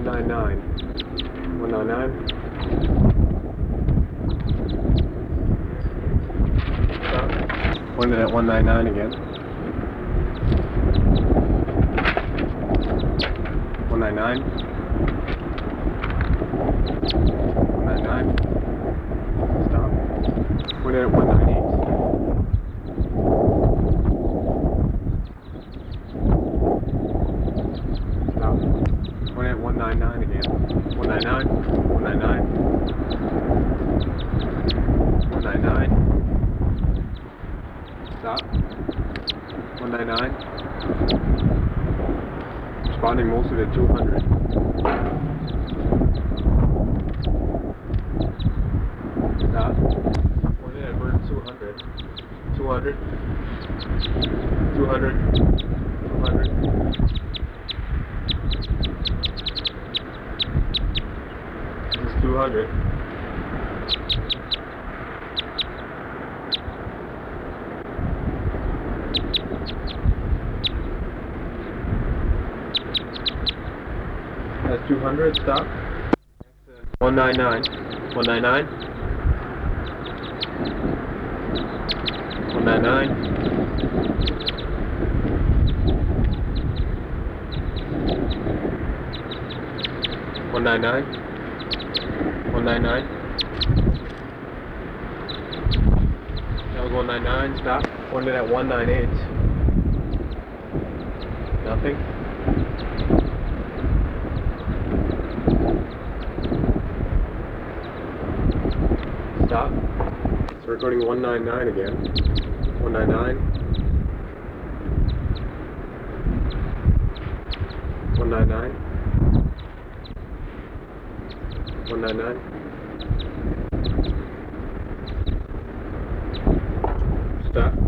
199. 199. Stop. Pointed at 199 again. 199. 199. Stop. Pointed at 198. Stop. Pointed at 199 again. 199. 199. 199. Stop. 199. Responding mostly to 200. Stop. Pointed at bird 200. 200. 200. 200. This is 200. That's 200, stop. 199. 199. 199. 199. 199. That was 199, stop. Pointed at 198. Nothing. Stop. It's recording 199 again. 199. 199. 199. Stop.